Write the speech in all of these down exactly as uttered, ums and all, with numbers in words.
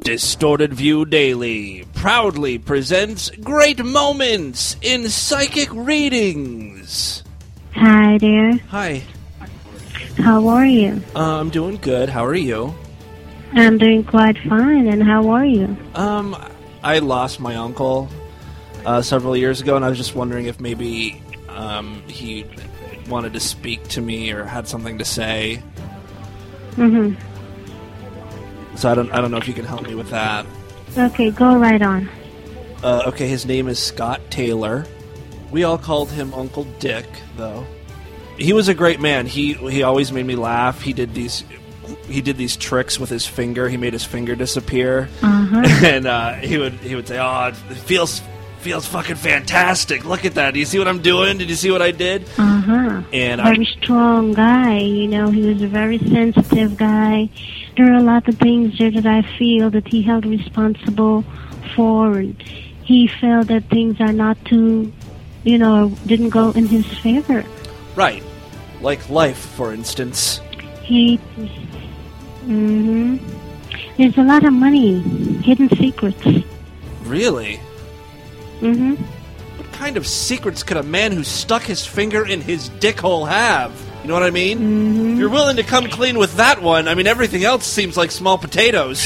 Distorted View Daily proudly presents great moments in psychic readings. Hi there. Hi. How are you? Uh, I'm doing good. How are you? I'm doing quite fine, and how are you? Um, I lost my uncle uh, several years ago, and I was just wondering if maybe um, he wanted to speak to me or had something to say. Mm-hmm. So I don't, I don't know if you can help me with that. Okay, go right on. Uh, okay, his name is Scott Taylor. We all called him Uncle Dick, though. He was a great man. He he always made me laugh. He did these he did these tricks with his finger. He made his finger disappear, Uh-huh. and uh, he would he would say, "Oh, it feels feels fucking fantastic. Look at that. Do you see what I'm doing? Did you see what I did?" Uh-huh. And very I, strong guy. You know, he was a very sensitive guy. There are a lot of things there that I feel that he held responsible for, and he felt that things are not too, you know, didn't go in his favor. right, like life, for instance. He, mm-hmm. There's a lot of money, hidden secrets. Really? Mm-hmm. What kind of secrets could a man who stuck his finger in his dick hole have? You know what I mean? Mm-hmm. If you're willing to come clean with that one, I mean, everything else seems like small potatoes.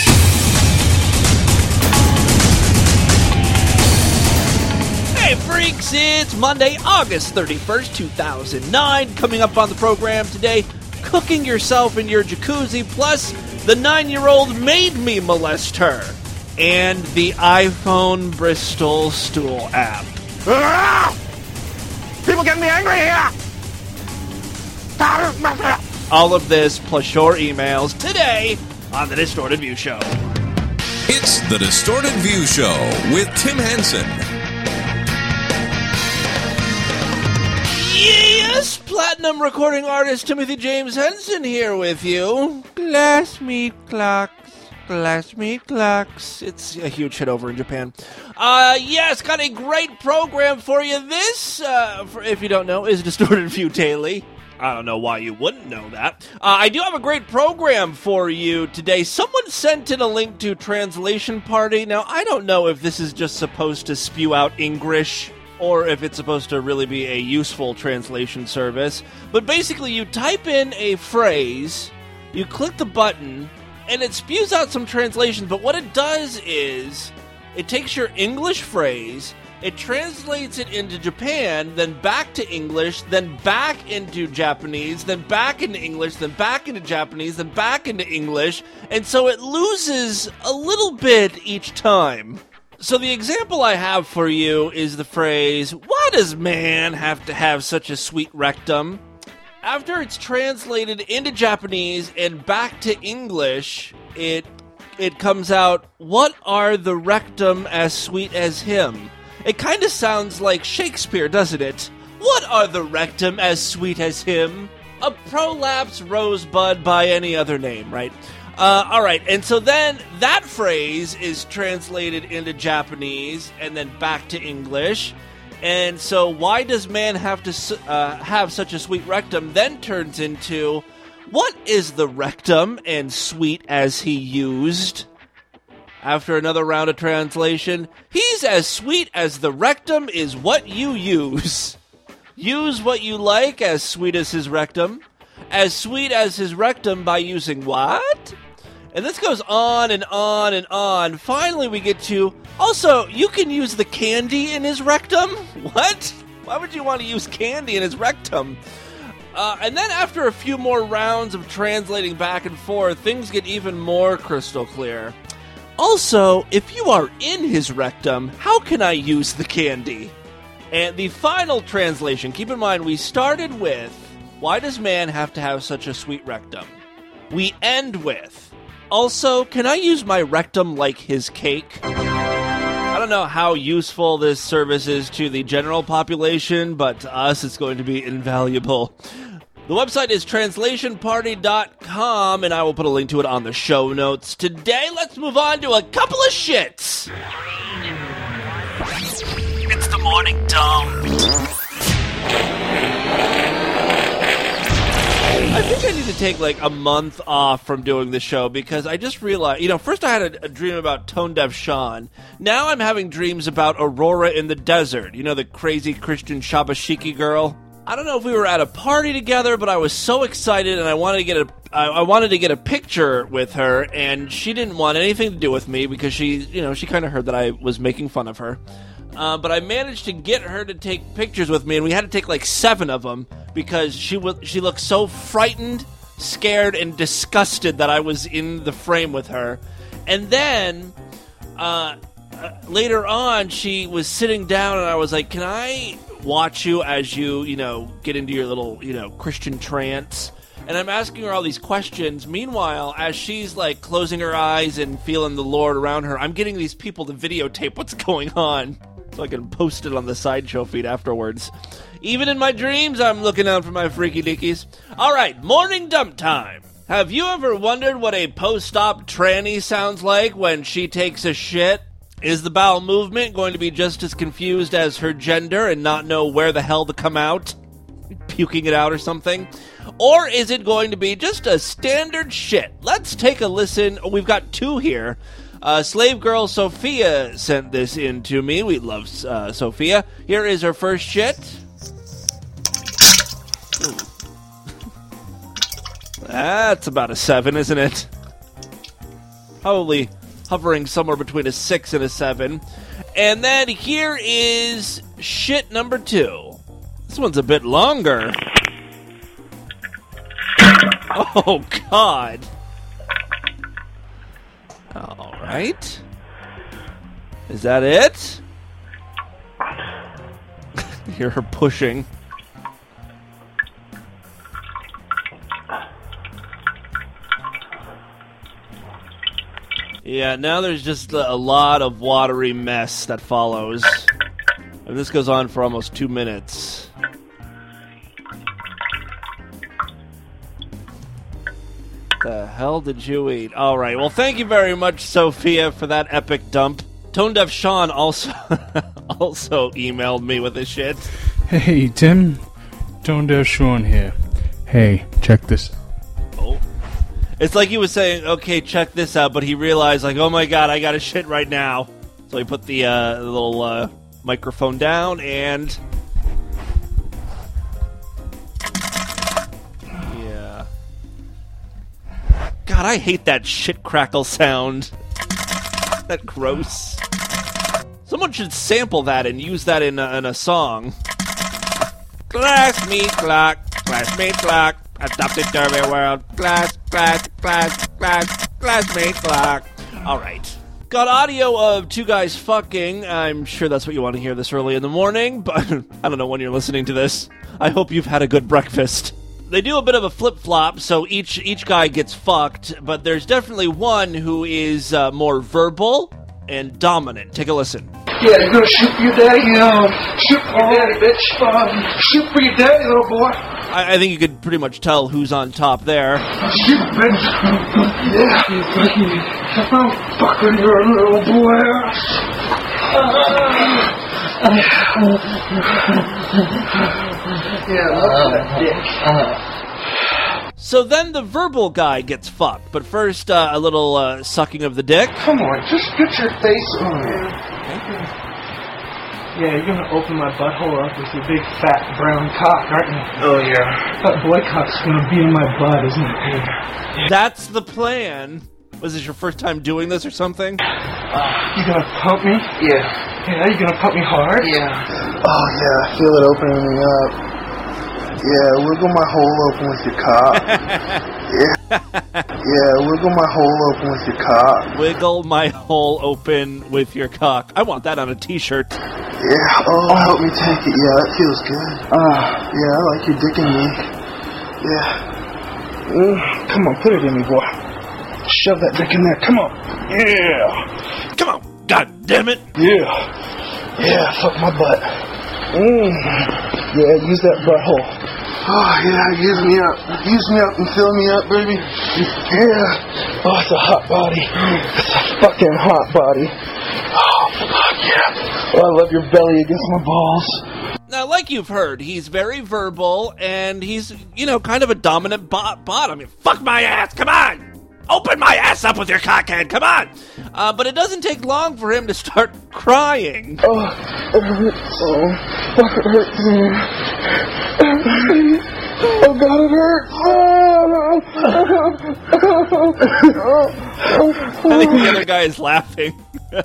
Hey, freaks, it's Monday, August thirty-first, two thousand nine. Coming up on the program today, cooking yourself in your jacuzzi, plus the nine-year-old made me molest her, and the iPhone Bristol Stool app. People get me angry here! All of this plus your emails today on The Distorted View Show. It's The Distorted View Show with Tim Henson. Yes, platinum recording artist Timothy James Henson here with you. Glass meat clocks, glass meat clocks. It's a huge hit over in Japan. Uh, yes, got a great program for you. This, uh, for, if you don't know, is Distorted View Daily. I don't know why you wouldn't know that. Uh, I do have a great program for you today. Someone sent in a link to Translation Party. Now, I don't know if this is just supposed to spew out English or if it's supposed to really be a useful translation service. But basically, you type in a phrase, you click the button, and it spews out some translations. But what it does is, it takes your English phrase, it translates it into Japan, then back to English, then back into Japanese, then back into English, then back into Japanese, then back into English, and so it loses a little bit each time. So the example I have for you is the phrase, "Why does man have to have such a sweet rectum?" After it's translated into Japanese and back to English, it it comes out, "What are the rectum as sweet as him?" It kind of sounds like Shakespeare, doesn't it? What are the rectum as sweet as him? A prolapse rosebud by any other name, right? Uh, alright, and so then that phrase is translated into Japanese and then back to English. And so why does man have to uh, have such a sweet rectum then turns into, what is the rectum and sweet as he used? After another round of translation, he's as sweet as the rectum is what you use. Use what you like, as sweet as his rectum. As sweet as his rectum by using what? And this goes on and on and on. Finally we get to, also, you can use the candy in his rectum? What? Why would you want to use candy in his rectum? Uh, and then after a few more rounds of translating back and forth, things get even more crystal clear. Also, if you are in his rectum, how can I use the candy? And the final translation, keep in mind, we started with, why does man have to have such a sweet rectum? We end with, also, can I use my rectum like his cake? I don't know how useful this service is to the general population, but to us it's going to be invaluable. The website is translation party dot com, and I will put a link to it on the show notes. Today, let's move on to a couple of shits. It's the morning dump. I think I need to take like a month off from doing the show because I just realized, you know, first I had a, a dream about Tone Deaf Sean. Now I'm having dreams about Aurora in the desert. You know, the crazy Christian Shabashiki girl. I don't know if we were at a party together, but I was so excited and I wanted to get a I, I wanted to get a picture with her, and she didn't want anything to do with me because she, you know, she kind of heard that I was making fun of her. Uh, but I managed to get her to take pictures with me, and we had to take like seven of them because she w- she looked so frightened, scared, and disgusted that I was in the frame with her. And then uh, uh, later on, she was sitting down, and I was like, "Can I watch you as you, you know, get into your little, you know, Christian trance?" And I'm asking her all these questions. Meanwhile, as she's like closing her eyes and feeling the Lord around her, I'm getting these people to videotape what's going on so I can post it on the Sideshow feed afterwards. Even in my dreams, I'm looking out for my freaky dickies. All right, morning dump time. Have you ever wondered what a post-op tranny sounds like when she takes a shit? Is the bowel movement going to be just as confused as her gender and not know where the hell to come out? Puking it out or something? Or is it going to be just a standard shit? Let's take a listen. Oh, we've got two here. Uh, slave girl Sophia sent this in to me. We love uh, Sophia. Here is her first shit. Ooh. That's about a seven, isn't it? Probably hovering somewhere between a six and a seven. And then here is shit number two. This one's a bit longer. Oh, God. All right. Is that it? Hear her pushing. Yeah, now there's just a lot of watery mess that follows. And this goes on for almost two minutes. The hell did you eat? All right. Well, thank you very much, Sophia, for that epic dump. Tone Deaf Sean also also emailed me with this shit. Hey, Tim. Tone Deaf Sean here. Hey, check this. Oh. It's like he was saying, okay, check this out, but he realized, like, oh my God, I got a shit right now. So he put the, uh, the little uh, microphone down and... God, I hate that shit crackle sound. That gross. Someone should sample that and use that in a, in a song. Glass meat clock, glass meat clock, adopted derby world, glass, glass, glass, glass, glass meat clock. All right. Got audio of two guys fucking. I'm sure that's what you want to hear this early in the morning, but I don't know when you're listening to this. I hope you've had a good breakfast. They do a bit of a flip-flop, so each each guy gets fucked, but there's definitely one who is uh, more verbal and dominant. Take a listen. Yeah, you're gonna shoot for your daddy? Yeah, shoot for your daddy, bitch. Uh, shoot for your daddy, little boy. I, I think you could pretty much tell who's on top there. Shoot, bitch. Yeah, I'm fucking your little boy. Yeah, look at that dick. So then the verbal guy gets fucked, but first uh, a little uh, sucking of the dick. Come on, just get your face on there. Yeah, you're gonna open my butthole up with your big fat brown cock, aren't you? Oh yeah. That boy cock's gonna be in my butt, isn't it? Yeah. That's the plan. Was this your first time doing this or something? Uh, you gonna pump me? Yeah. Yeah, you gonna pump me hard? Yeah. Oh yeah, I feel it opening me up. Yeah, wiggle my hole open with your cock. Yeah. Yeah, wiggle my hole open with your cock. Wiggle my hole open with your cock. I want that on a t-shirt. Yeah, oh, help me take it. Yeah, that feels good. Uh, yeah, I like your dick in me. Yeah. Mm, come on, put it in me, boy. Shove that dick in there. Come on. Yeah. Come on. God damn it. Yeah. Yeah, fuck my butt. Mm. Yeah, use that butthole. Oh, yeah, use me up. Use me up and fill me up, baby. Yeah. Oh, it's a hot body. It's a fucking hot body. Oh, fuck yeah. Oh, I love your belly against my balls. Now, like like you've heard, he's very verbal, and he's, you know, kind of a dominant bot. bot. I mean, fuck my ass, come on! Open my ass up with your cockhead, come on! Uh, but it doesn't take long for him to start crying. Oh, it hurts so. Fuck, it hurts so. Oh, God, it hurts. I think the other guy is laughing.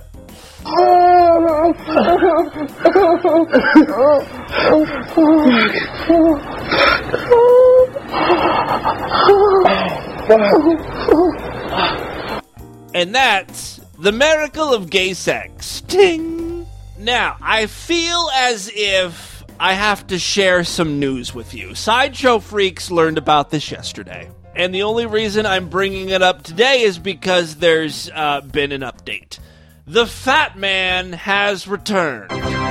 And that's the miracle of gay sex. Ting! Now, I feel as if I have to share some news with you. Sideshow Freaks learned about this yesterday. And the only reason I'm bringing it up today is because there's uh, been an update. The Fat Man has returned.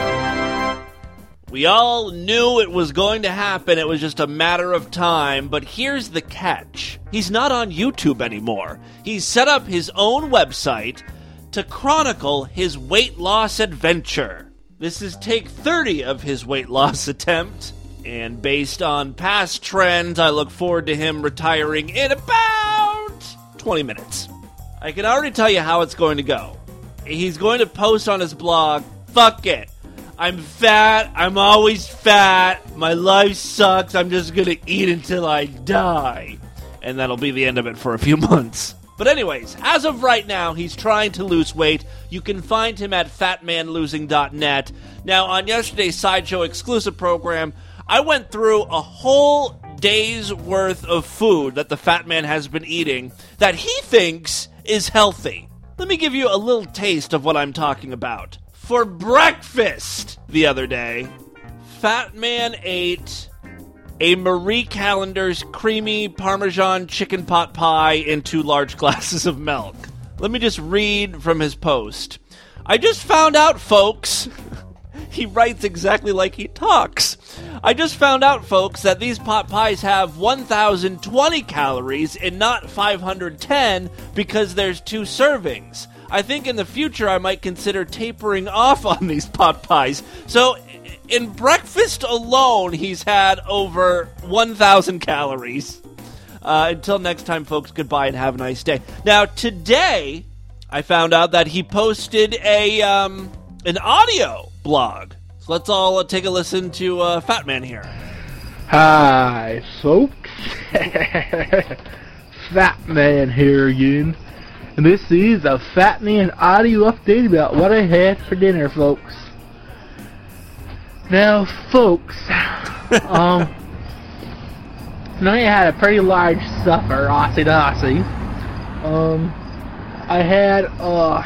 We all knew it was going to happen. It was just a matter of time. But here's the catch. He's not on YouTube anymore. He's set up his own website to chronicle his weight loss adventure. This is take thirty of his weight loss attempt. And based on past trends, I look forward to him retiring in about twenty minutes. I can already tell you how it's going to go. He's going to post on his blog, fuck it. I'm fat. I'm always fat. My life sucks. I'm just going to eat until I die. And that'll be the end of it for a few months. But anyways, as of right now, he's trying to lose weight. You can find him at fat man losing dot net. Now, on yesterday's Sideshow exclusive program, I went through a whole day's worth of food that the Fat Man has been eating that he thinks is healthy. Let me give you a little taste of what I'm talking about. For breakfast the other day, Fat Man ate a Marie Callender's creamy Parmesan chicken pot pie and two large glasses of milk. Let me just read from his post. I just found out, folks... He writes exactly like he talks. I just found out, folks, that these pot pies have one thousand twenty calories and not five hundred ten because there's two servings. I think in the future I might consider tapering off on these pot pies. So, in breakfast alone, he's had over one thousand calories. Uh, until next time, folks, goodbye and have a nice day. Now, today, I found out that he posted a um, an audio blog. So let's all uh, take a listen to uh, Fat Man here. Hi, folks. Fat Man here again. And this is a Fat Man audio update about what I had for dinner, folks. Now, folks, um, tonight I had a pretty large supper, Aussie Dossie. Um, I had, uh,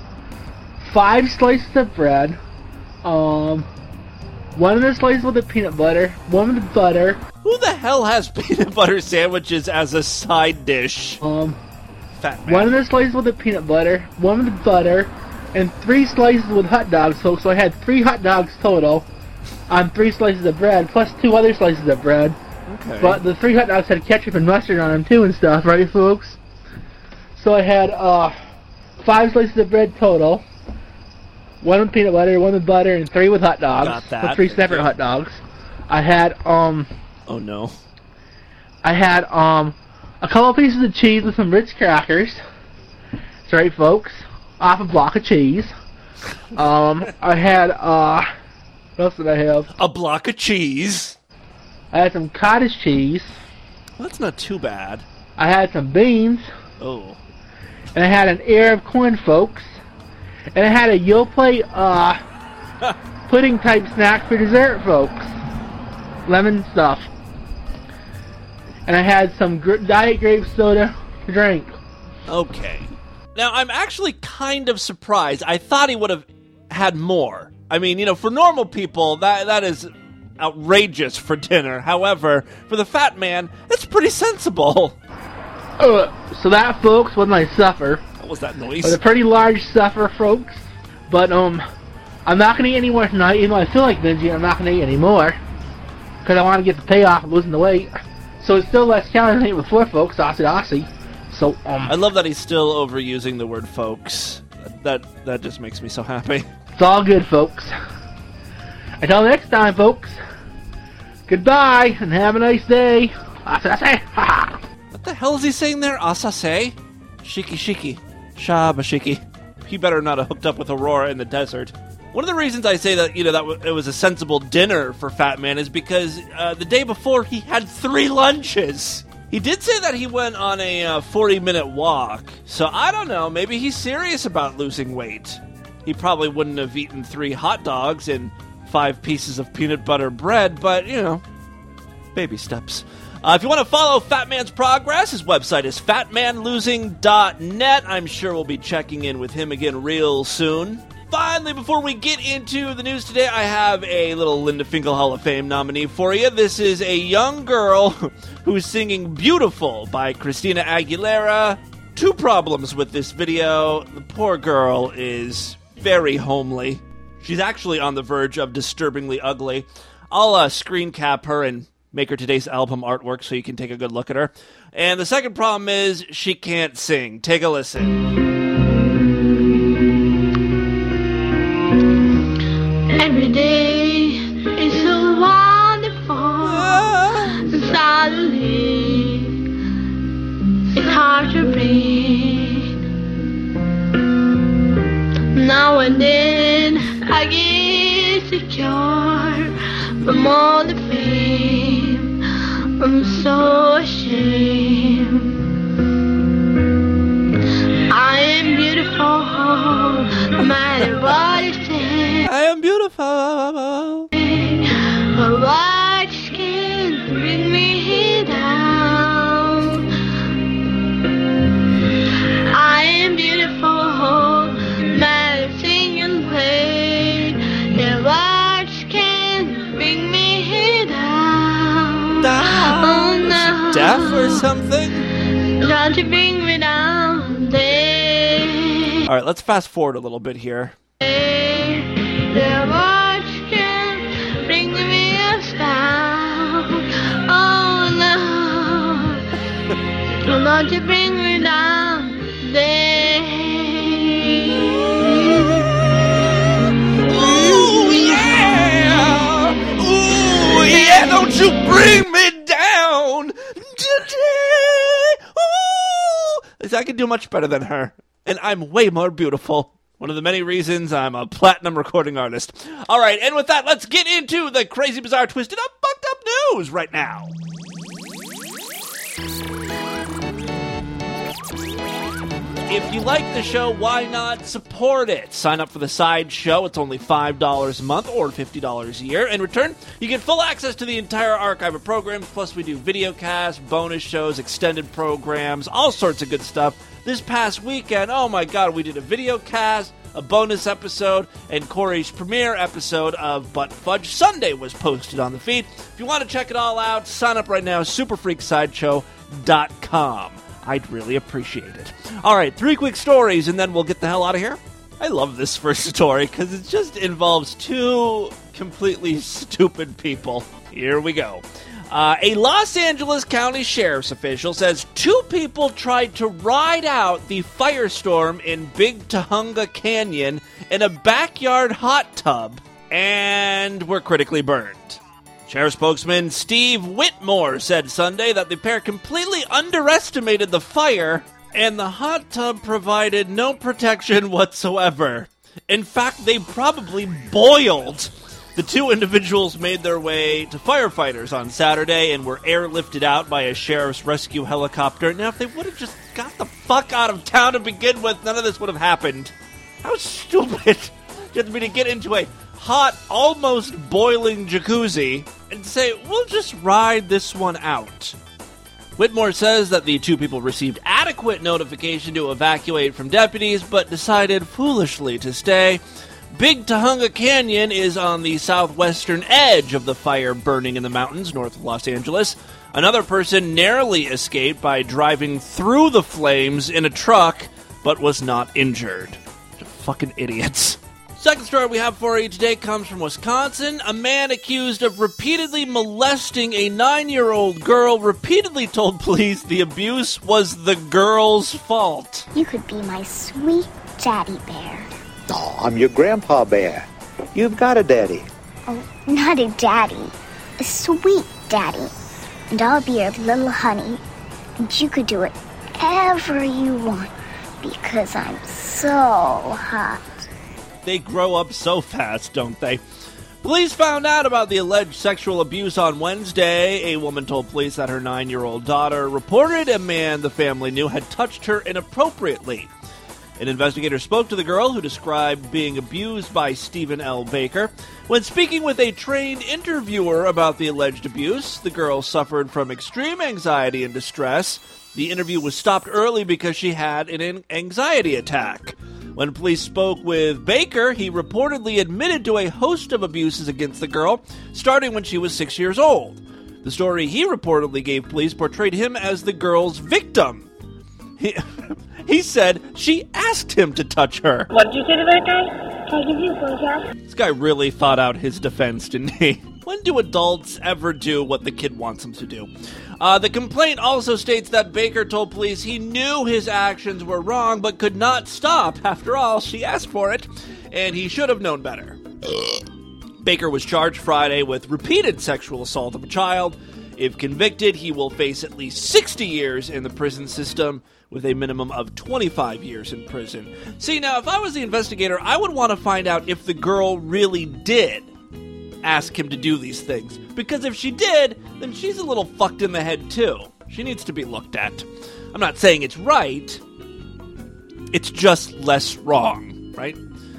five slices of bread. Um, one of the slices with the peanut butter, one with the butter. Who the hell has peanut butter sandwiches as a side dish? Um, Fat Man. One of the slices with the peanut butter, one with the butter, and three slices with hot dogs, folks. So I had three hot dogs total on three slices of bread, plus two other slices of bread. Okay. But the three hot dogs had ketchup and mustard on them too and stuff, right, folks? So I had, uh, five slices of bread total. One with peanut butter, one with butter, and three with hot dogs. Got that. With three separate hot dogs. I had, um... Oh, no. I had, um... a couple pieces of cheese with some Ritz crackers. That's right, folks. Off a block of cheese. Um, I had, uh... What else did I have? A block of cheese. I had some cottage cheese. Well, that's not too bad. I had some beans. Oh. And I had an ear of corn, folks. And I had a Yoplait, uh, pudding-type snack for dessert, folks. Lemon stuff. And I had some gr- Diet Grape soda to drink. Okay. Now, I'm actually kind of surprised. I thought he would have had more. I mean, you know, for normal people, that that is outrageous for dinner. However, for the Fat Man, it's pretty sensible. Uh, so that, folks, was my supper. What was that noise? It was a pretty large supper, folks. But, um, I'm not going to eat any more tonight, even though I feel like binging. I'm not going to eat any more. Because I want to get the payoff of losing the weight. So it's still less calories than I ate before, folks. Aussie Aussie. So, um... I love that he's still overusing the word folks. That, that just makes me so happy. It's all good, folks. Until next time, folks. Goodbye, and have a nice day. Asase. What the hell is he saying there? Asase? Shiki shiki. Shabashiki. He better not have hooked up with Aurora in the desert. One of the reasons I say that, you know, that w- it was a sensible dinner for Fat Man is because uh, the day before he had three lunches. He did say that he went on a uh, forty-minute walk, so I don't know, maybe he's serious about losing weight. He probably wouldn't have eaten three hot dogs and five pieces of peanut butter bread, but, you know, baby steps. Uh, if you want to follow Fat Man's progress, his website is fat man losing dot net. I'm sure we'll be checking in with him again real soon. Finally, before we get into the news today, I have a little Linda Finkel Hall of Fame nominee for you. This is a young girl who's singing Beautiful by Christina Aguilera. Two problems with this video. The poor girl is very homely. She's actually on the verge of disturbingly ugly. I'll uh, screen cap her and make her today's album artwork so you can take a good look at her. And the second problem is she can't sing. Take a listen. Every day is so wonderful. Suddenly, it's hard to breathe. Now and then, I get secure from all the fame. I'm so ashamed. I am beautiful, no matter what you say. I am beautiful. But what can bring me down? I am beautiful, matter single way. The words can bring me down. Down. Oh no. Is she deaf or something? Don't you bring me down there. All right, let's fast forward a little bit here. The words can bring me down. Oh no. Don't you bring me down there. Ooh, yeah! Ooh, yeah! Don't you bring me down today! Ooh! I can do much better than her, and I'm way more beautiful. One of the many reasons I'm a platinum recording artist. All right, and with that, let's get into the crazy, bizarre, twisted up, fucked up news right now. If you like the show, why not support it? Sign up for the side show. It's only five dollars a month or fifty dollars a year. In return, you get full access to the entire archive of programs. Plus, we do video casts, bonus shows, extended programs, all sorts of good stuff. This past weekend, oh my god, we did a video cast, a bonus episode, and Corey's premiere episode of Butt Fudge Sunday was posted on the feed. If you want to check it all out, sign up right now, super freak sideshow dot com. I'd really appreciate it. All right, three quick stories, and then we'll get the hell out of here. I love this first story because it just involves two completely stupid people. Here we go. Uh, a Los Angeles County Sheriff's official says two people tried to ride out the firestorm in Big Tahunga Canyon in a backyard hot tub and were critically burned. Sheriff spokesman Steve Whitmore said Sunday that the pair completely underestimated the fire and the hot tub provided no protection whatsoever. In fact, they probably boiled. The two individuals made their way to firefighters on Saturday and were airlifted out by a sheriff's rescue helicopter. Now, if they would have just got the fuck out of town to begin with, none of this would have happened. How stupid. Just me to get into a hot, almost boiling jacuzzi and say, we'll just ride this one out. Whitmore says that the two people received adequate notification to evacuate from deputies, but decided foolishly to stay. Big Tahunga Canyon is on the southwestern edge of the fire burning in the mountains north of Los Angeles. Another person narrowly escaped by driving through the flames in a truck, but was not injured. Fucking idiots. Second story we have for you today comes from Wisconsin. A man accused of repeatedly molesting a nine-year-old girl repeatedly told police the abuse was the girl's fault. You could be my sweet daddy bear. Oh, I'm your grandpa bear. You've got a daddy. Oh, not a daddy. a sweet daddy, and I'll be your little honey, and you could do whatever you want, because I'm so hot. They grow up so fast, don't they? Police found out about the alleged sexual abuse on Wednesday. A woman told police that her nine-year-old daughter reported a man the family knew had touched her inappropriately. An investigator spoke to the girl, who described being abused by Stephen L. Baker. When speaking with a trained interviewer about the alleged abuse, the girl suffered from extreme anxiety and distress. The interview was stopped early because she had an anxiety attack. When police spoke with Baker, he reportedly admitted to a host of abuses against the girl, starting when she was six years old. The story he reportedly gave police portrayed him as the girl's victim. He, he said she asked him to touch her. What did you say to that guy? Can I give you a blowjob? This guy really thought out his defense, didn't he? When do adults ever do what the kid wants them to do? Uh, the complaint also states that Baker told police he knew his actions were wrong, but could not stop. After all, she asked for it, and he should have known better. Baker was charged Friday with repeated sexual assault of a child. If convicted, he will face at least sixty years in the prison system, with a minimum of twenty-five years in prison. See, now, if I was the investigator, I would want to find out if the girl really did ask him to do these things. Because if she did, then she's a little fucked in the head, too. She needs to be looked at. I'm not saying it's right. It's just less wrong, right?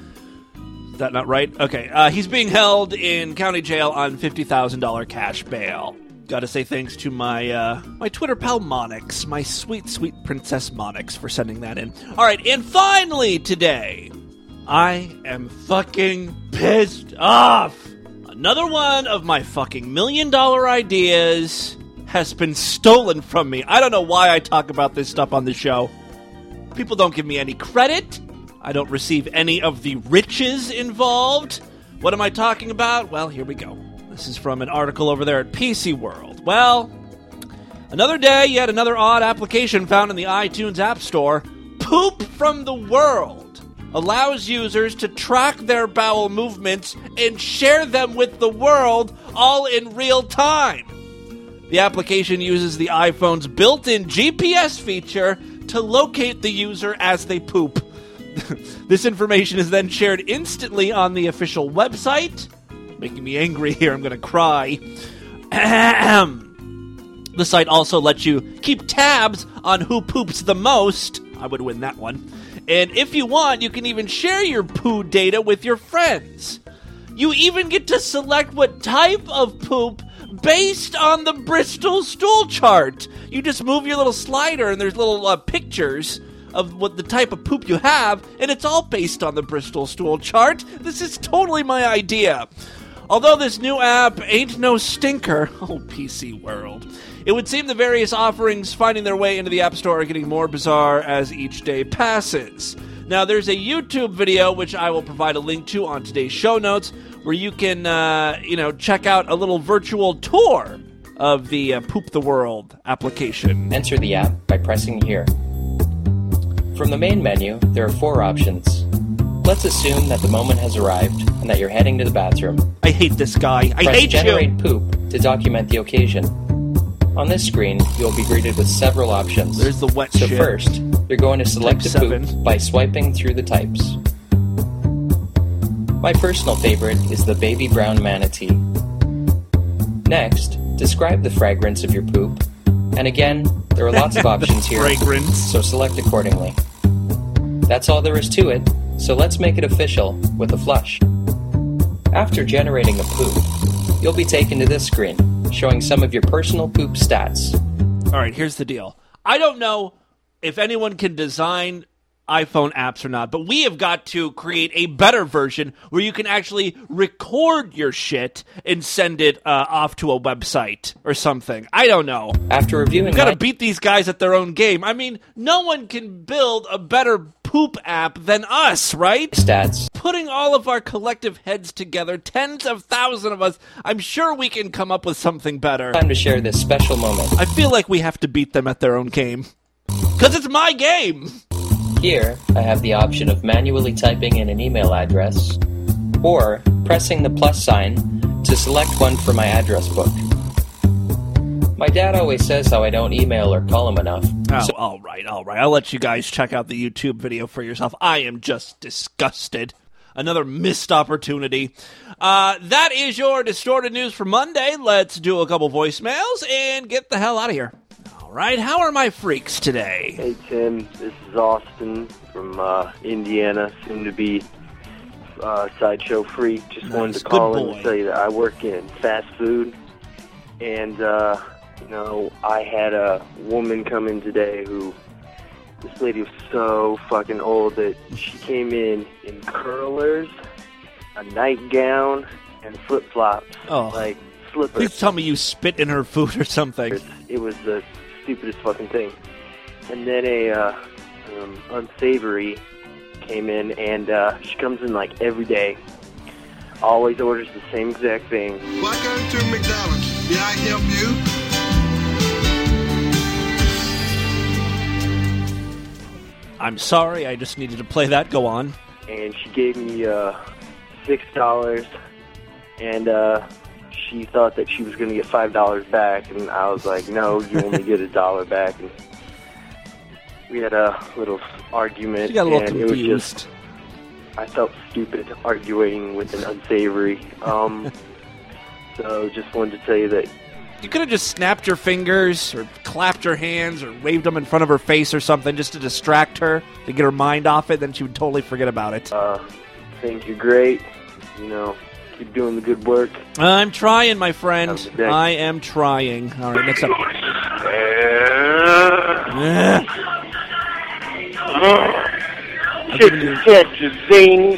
Is that not right? Okay, uh, he's being held in county jail on fifty thousand dollars cash bail. Gotta say thanks to my uh, my Twitter pal Monix, my sweet, sweet Princess Monix, for sending that in. Alright, and finally today, I am fucking pissed off. Another one of my fucking million dollar ideas has been stolen from me. I don't know why I talk about this stuff on the show. People don't give me any credit. I don't receive any of the riches involved. What am I talking about? Well, here we go. This is from an article over there at P C World. Well, another day, yet another odd application found in the iTunes App Store. Poop from the World allows users to track their bowel movements and share them with the world, all in real time. The application uses the iPhone's built-in G P S feature to locate the user as they poop. This information is then shared instantly on the official website. Making me angry here, I'm going to cry. The site also lets you keep tabs on who poops the most. I would win that one. And if you want, you can even share your poo data with your friends. You even get to select what type of poop based on the Bristol stool chart. You just move your little slider and there's little uh, pictures of what the type of poop you have, and it's all based on the Bristol stool chart. This is totally my idea. Although this new app ain't no stinker, oh, P C World, it would seem the various offerings finding their way into the App Store are getting more bizarre as each day passes. Now, there's a YouTube video, which I will provide a link to on today's show notes, where you can, uh, you know, check out a little virtual tour of the uh, Poop the World application. Enter the app by pressing here. From the main menu, there are four options. Let's assume that the moment has arrived and that you're heading to the bathroom. I hate this guy. I Press hate generate you. poop to document the occasion. On this screen, you'll be greeted with several options. There's the wet so shit. So first, you're going to select Type a poop seven. by swiping through the types. My personal favorite is the baby brown manatee. Next, describe the fragrance of your poop. And again, there are lots of options here, fragrance. so select accordingly. That's all there is to it, so let's make it official with a flush. After generating a poop, you'll be taken to this screen, showing some of your personal poop stats. All right, here's the deal. I don't know if anyone can design iPhone apps or not, but we have got to create a better version where you can actually record your shit and send it uh, off to a website or something. I don't know. After reviewing, We've got to my- beat these guys at their own game. I mean, no one can build a better poop app than us, right? Stats. Putting all of our collective heads together, tens of thousands of us, I'm sure we can come up with something better. Time to share this special moment. I feel like we have to beat them at their own game. Because it's my game! Here, I have the option of manually typing in an email address, or pressing the plus sign to select one for my address book. My dad always says how I don't email or call him enough. Oh, so- all right, all right. I'll let you guys check out the YouTube video for yourself. I am just disgusted. Another missed opportunity. Uh, that is your Distorted News for Monday. Let's do a couple voicemails and get the hell out of here. All right, how are my freaks today? Hey, Tim. This is Austin from uh, Indiana, soon to be uh, Sideshow Freak. Just Nice. wanted to call Good in boy. and tell you that I work in fast food. And, uh, you know, I had a woman come in today who, this lady was so fucking old that she came in in curlers, a nightgown, and flip-flops. Oh. Like, slippers. Please tell me you spit in her food or something. It was the stupidest fucking thing. And then a uh, um, unsavory came in, and uh, she comes in like every day. Always orders the same exact thing. Welcome to McDonald's. May I help you? I'm sorry, I just needed to play that. Go on. And she gave me uh, six dollars, and uh, she thought that she was going to get five dollars back, and I was like, no, you only get a dollar back. And we had a little argument. She got a little and it was confused. just, I felt stupid arguing with an unsavory. Um, so just wanted to tell you that You could have just snapped your fingers or clapped your hands or waved them in front of her face or something just to distract her, to get her mind off it. Then she would totally forget about it. uh, think you're great. You know, keep doing the good work. I'm trying, my friend. Have a good day. I am trying. All right, next up. Chicken catches zings.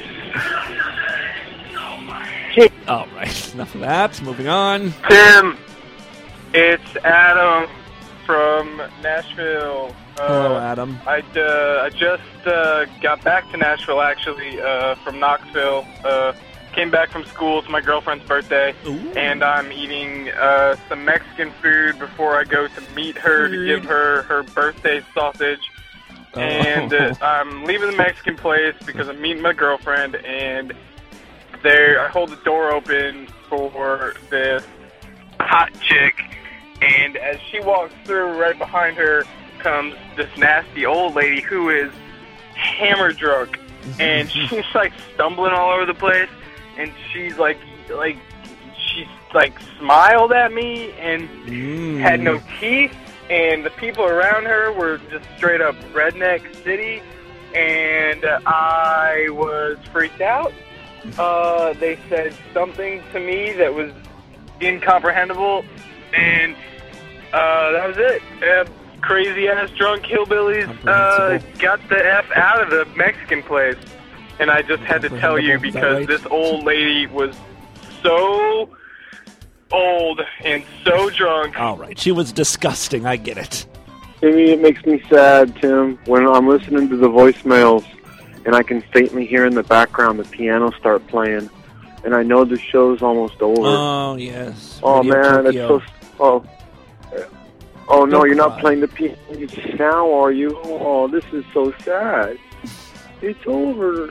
All right, enough of that. Moving on. Tim, it's Adam from Nashville. Uh, Hello, Adam. I, uh, I just uh, got back to Nashville, actually, uh, from Knoxville. Uh, came back from school. It's my girlfriend's birthday, and I'm eating uh, some Mexican food before I go to meet her to give her her birthday sausage. Oh. And uh, I'm leaving the Mexican place because I'm meeting my girlfriend, and there I hold the door open for this hot chick, and as she walks through, right behind her comes this nasty old lady who is hammer drunk, and she's like stumbling all over the place, and she's like, like she's like smiled at me and had no teeth, and the people around her were just straight up redneck city, and I was freaked out. Uh, they said something to me that was incomprehensible, and uh, that was it. Uh, crazy-ass drunk hillbillies uh, got the F out of the Mexican place. And I just had to tell you because this old lady was so old and so drunk. All right, she was disgusting. I get it. Timmy, it makes me sad, Tim, when I'm listening to the voicemails and I can faintly hear in the background the piano start playing, and I know the show's almost over. Oh, yes. Oh, Radio man, Tokyo. it's so... Oh, oh no, Don't you're cry. not playing the piano now, are you? Oh, this is so sad. It's over.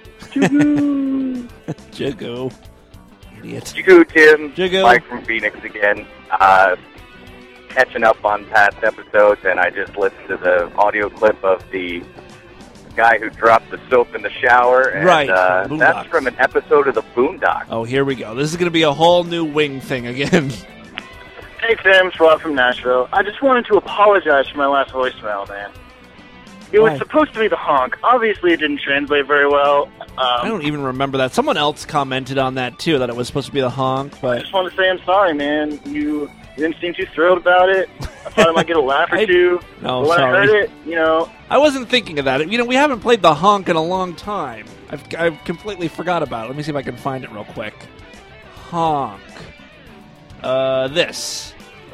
Jugu. Jugu. Idiot. Jugu, Tim. Jugu. Mike from Phoenix again. Uh, catching up on past episodes, and I just listened to the audio clip of the guy who dropped the soap in the shower. And, Right, Uh, Boondocks. that's from an episode of the Boondocks. Oh, here we go. This is going to be a whole new wing thing again. Hey, Tim, it's Rob from Nashville. I just wanted to apologize for my last voicemail, man. It Why? was supposed to be the honk. Obviously, it didn't translate very well. Um, I don't even remember that. Someone else commented on that, too, that it was supposed to be the honk, I but... just want to say I'm sorry, man. You didn't seem too thrilled about it. I thought I might get a laugh or I- two. No, but when sorry. I heard it, you know, I wasn't thinking of that. You know, we haven't played the honk in a long time. I've, I've completely forgot about it. Let me see if I can find it real quick. Honk. Uh, this.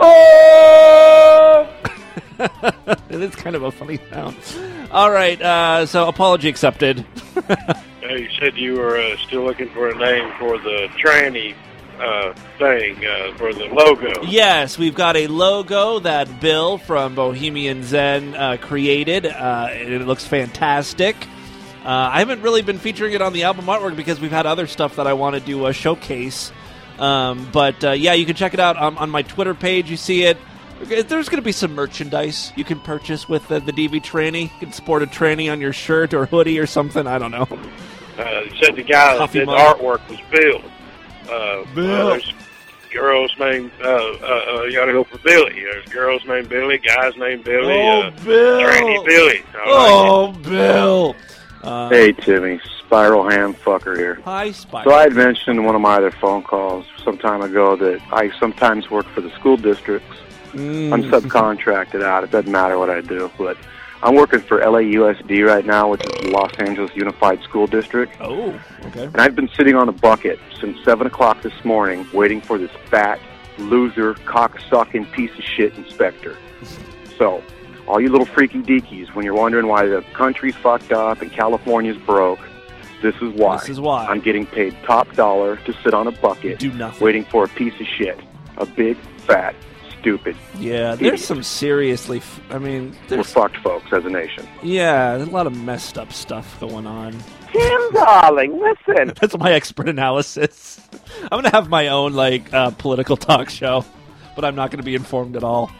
Oh! It is kind of a funny sound. All right, uh, so apology accepted. Uh, you said you were uh, still looking for a name for the tranny uh, thing, uh, for the logo. Yes, we've got a logo that Bill from Bohemian Zen uh, created. Uh, and it looks fantastic. Uh, I haven't really been featuring it on the album artwork because we've had other stuff that I wanted to uh, showcase. Um, but, uh, yeah, you can check it out on, on my Twitter page. You see it. There's going to be some merchandise you can purchase with the, the D V tranny. You can sport a tranny on your shirt or hoodie or something. I don't know. Uh, said the guy Coffee that did mug. the artwork was Bill. Uh, Bill. Uh, there's girls named, uh, uh, uh, you gotta go for Billy. There's girls named Billy, guys named Billy. Oh, uh, Bill. Randy Billy. I Oh, like Bill. Uh, Hey, Timmy. Spiral Ham Fucker here. Hi, Spiral. So I had mentioned in one of my other phone calls some time ago that I sometimes work for the school districts. Mm. I'm subcontracted out. It doesn't matter what I do. But I'm working for L A U S D right now, which is the Los Angeles Unified School District. Oh, okay. And I've been sitting on a bucket since seven o'clock this morning waiting for this fat, loser, cock-sucking piece of shit inspector. So, all you little freaky deakies, when you're wondering why the country's fucked up and California's broke, this is why. This is why. I'm getting paid top dollar to sit on a bucket Do nothing. waiting for a piece of shit. A big, fat, stupid Yeah, idiot. there's some seriously, f- I mean, We're there's, fucked, folks, as a nation. yeah, there's a lot of messed up stuff going on. Tim, darling, listen. That's my expert analysis. I'm going to have my own, like, uh, political talk show, but I'm not going to be informed at all.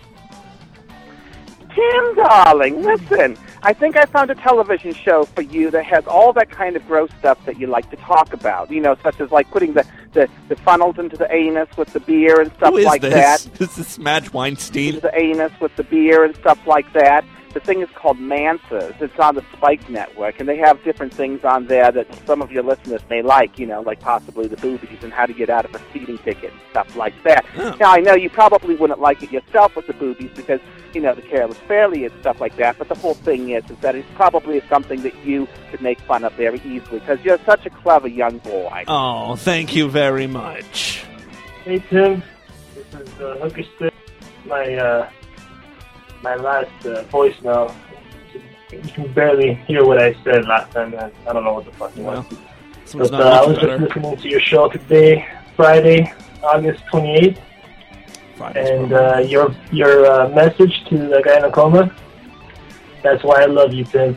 Tim, darling, listen. I think I found a television show for you that has all that kind of gross stuff that you like to talk about. You know, such as like putting the, the, the funnels into the anus with the beer and stuff Who is like this? that. This is Madge Weinstein. Into the anus with the beer and stuff like that. The thing is called Mansas. It's on the Spike Network, and they have different things on there that some of your listeners may like, you know, like possibly the boobies and how to get out of a speeding ticket and stuff like that. Oh. Now, I know you probably wouldn't like it yourself with the boobies because, you know, the Careless Fairly and stuff like that, but the whole thing is, is that it's probably something that you could make fun of very easily because you're such a clever young boy. Oh, thank you very much. Hey, Tim. This is uh, Hooker Stick. My, uh, my last uh, voicemail. You can barely hear what I said last time. I, I don't know what the fuck it was. This one's But not uh, I much was better. just listening to your show today, Friday, August twenty-eighth. Friday's And program. uh, your your uh, message to the guy in a coma, that's why I love you, Tim.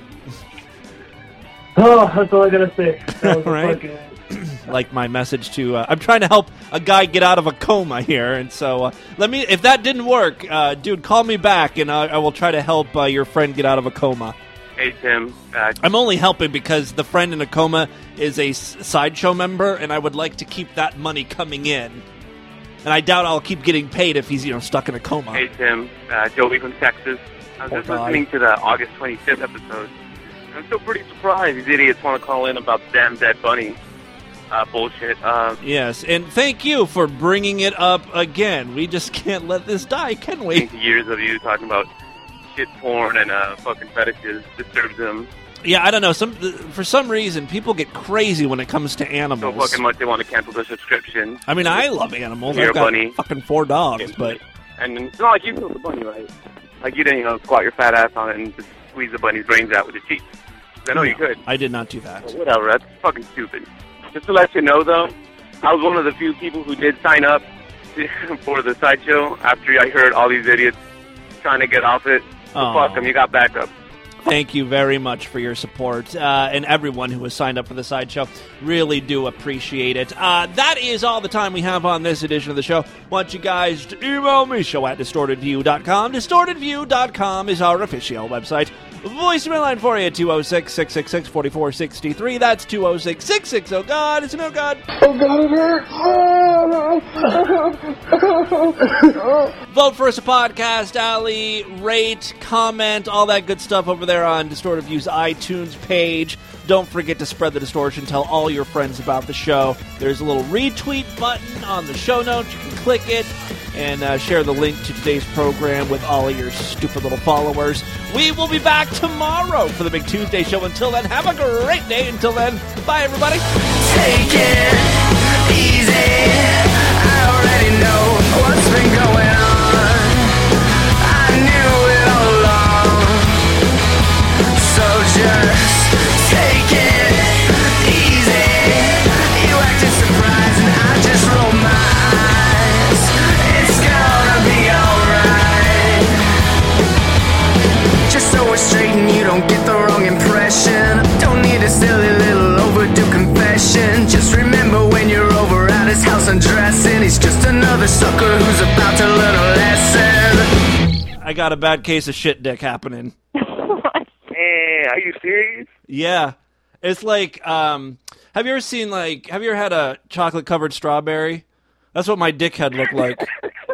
Oh, that's all I gotta say. That was a Right. fucking- Like my message to, uh, I'm trying to help a guy get out of a coma here, and so uh, let me. If that didn't work, uh, dude, call me back, and I, I will try to help uh, your friend get out of a coma. Hey, Tim. Uh, I'm only helping because the friend in a coma is a s- sideshow member, and I would like to keep that money coming in. And I doubt I'll keep getting paid if he's, you know, stuck in a coma. hey, Tim. Uh, Joey from Texas. I was Poor just guy. listening to the August twenty-fifth episode. I'm still pretty surprised these idiots want to call in about the damn dead bunny uh, bullshit. Uh, Yes, and thank you for bringing it up again. We just can't let this die, can we? years of you talking about shit porn and uh, fucking fetishes disturbs them Yeah, I don't know. Some for some reason, people get crazy when it comes to so animals. fucking much they want to cancel their subscription. I mean, I love animals. You're I've a got bunny. fucking four dogs, but And it's not like you killed the bunny, right? Like you didn't, you know, squat your fat ass on it and just squeeze the bunny's brains out with your teeth. I know you could. I did not do that. Well, whatever, that's fucking stupid. Just to let you know, though, I was one of the few people who did sign up to, for the sideshow after I heard all these idiots trying to get off it. So Aw. fuck them, you got backup. Thank you very much for your support, uh, and everyone who has signed up for the sideshow. Really do appreciate it. Uh, that is all the time we have on this edition of the show. Want you guys to email me, show at distorted view dot com. distorted view dot com is our official website. Voicemail line for you, two oh six, six six six, four four six three. That's two oh six, six six oh, God. It's an oh, God. Oh, God, it hurts. Vote for us a podcast alley, rate, comment, all that good stuff over there on Distorted View's iTunes page. Don't forget to spread the distortion. Tell all your friends about the show. There's a little retweet button on the show notes. You can click it and uh, share the link to today's program with all of your stupid little followers. We will be back tomorrow for the Big Tuesday show. Until then, have a great day. Until then, bye, everybody. Take it easy. I already know what's been going on. I knew it all along. So just take it easy. You acted surprised and I just rolled my eyes. It's gonna be alright. Just so we're straight and you don't get the wrong impression. Don't need a silly little overdue confession. Just remember when you're over at his house undressing. sucker who's about to learn a lesson. I got a bad case of shit dick happening. Man, are you serious? Yeah. It's like, um, have you ever seen, like, have you ever had a chocolate-covered strawberry? That's what my dick head looked like.